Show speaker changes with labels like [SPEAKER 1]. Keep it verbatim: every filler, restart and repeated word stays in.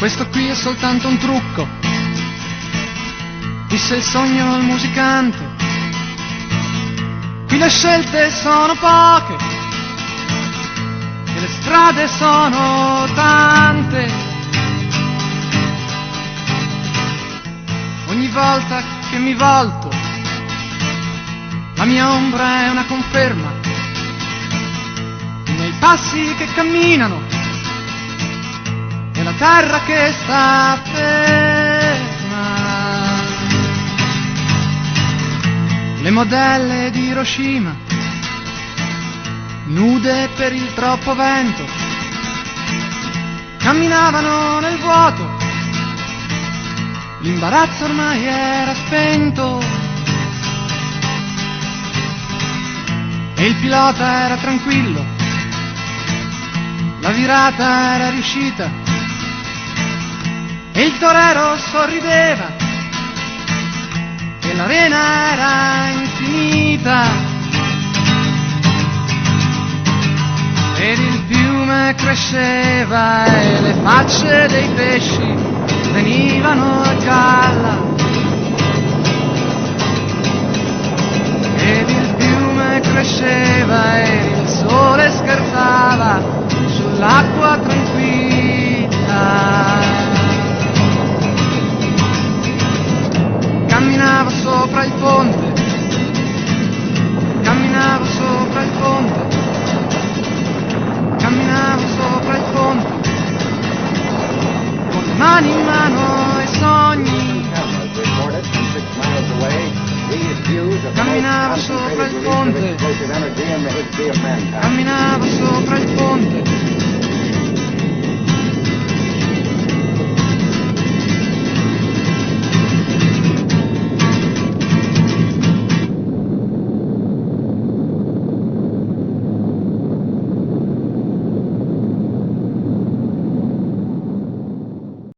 [SPEAKER 1] Questo qui è soltanto un trucco, disse il sogno al musicante. Qui le scelte sono poche e le strade sono tante. Ogni volta che mi volto, la mia ombra è una conferma. I miei passi che camminano e la terra che sta ferma. Le modelle di Hiroshima, nude per il troppo vento, camminavano nel vuoto. L'imbarazzo ormai era spento e il pilota era tranquillo. La virata era riuscita e il torero sorrideva e l'arena era infinita ed il fiume cresceva e le facce dei pesci venivano a galla ed il fiume cresceva e il sole scherzava sull'acqua tranquilla. Camminavo sopra il ponte, camminavo sopra il ponte, camminavo sopra il ponte, con le mani in mano e sogni. Camminavo sopra il ponte, camminavo sopra il ponte,